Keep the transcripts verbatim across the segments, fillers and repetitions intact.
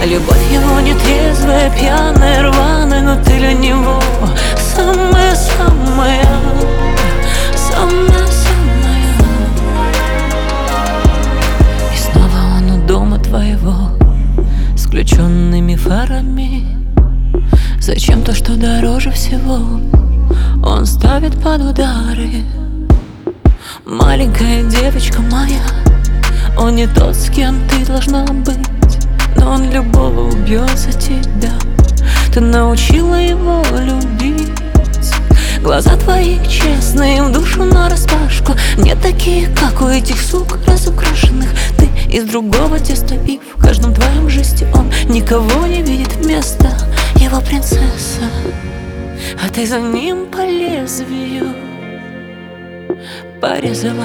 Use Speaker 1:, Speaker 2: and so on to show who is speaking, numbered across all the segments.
Speaker 1: Любовь его не трезвая, пьяная, рваная, но ты для него самая-самая, самая-самая. И снова он у дома твоего с включенными фарами. Зачем то, что дороже всего, он ставит под удары? Маленькая девочка моя, он не тот, с кем ты должна быть, но он любого убьет за тебя. Ты научила его любить. Глаза твои честные, в душу нараспашку, не такие, как у этих сук разукрашенных. Ты из другого теста, и в каждом твоем жесте он никого не видит вместо его принцесса. А ты за ним по лезвию порезалась.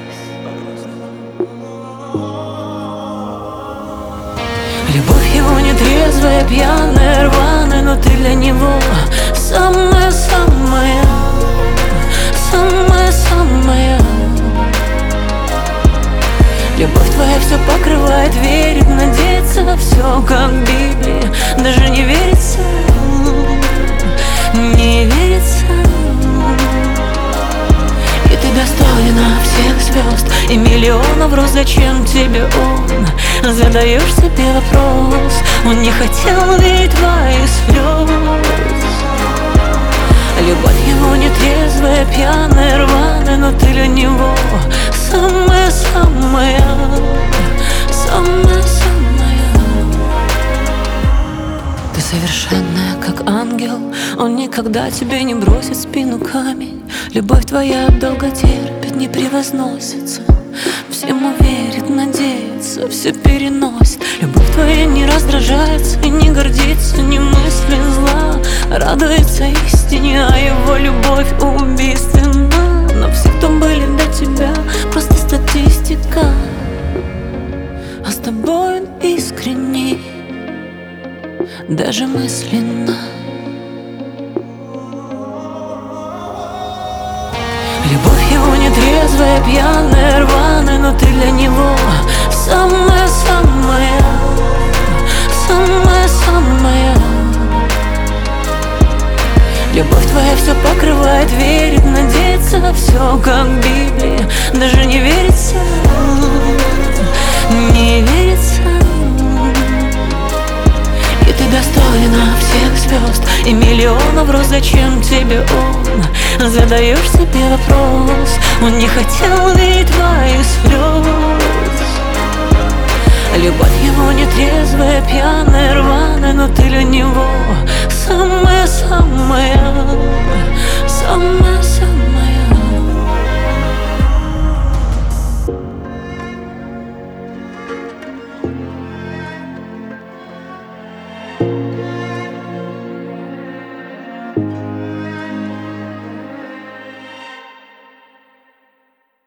Speaker 1: Любовь его не трезвая, пьяная, рваная, но ты для него самая-самая, самая-самая. Любовь твоя все покрывает, верит, надеется, все как Библия. Даже не верится, не верится. И ты достойна всех звезд и миллионов роз. Зачем тебе он? Задаешь себе вопрос. Он не хотел видеть твоих слез. Любовь его не трезвая, пьяная, рваная, но ты для него самая-самая, самая-самая. Ты совершенная, как ангел, он никогда тебе не бросит в спину камень. Любовь твоя долго терпит, не превозносится, всему верит, надеется, все переносит. Любовь твоя не раздражается и не гордится, не мыслит зла, радуется истине, а его любовь убийственна. Но все, кто были до тебя, просто статистика, а с тобой он искренний, даже мысленно. Любовь его не трезвая, пьяная, рваная, но ты для него самая-самая, самая-самая. Любовь твоя все покрывает, верит, надеется, все как Библия. Даже не верится, не верится. И ты достойна всех звезд и миллионов роз. Зачем тебе он? Задаешь себе вопрос. Он не хотел видеть твоих слез. Любовь его не трезвая, пьяная, рваная, но ты для него самая-самая,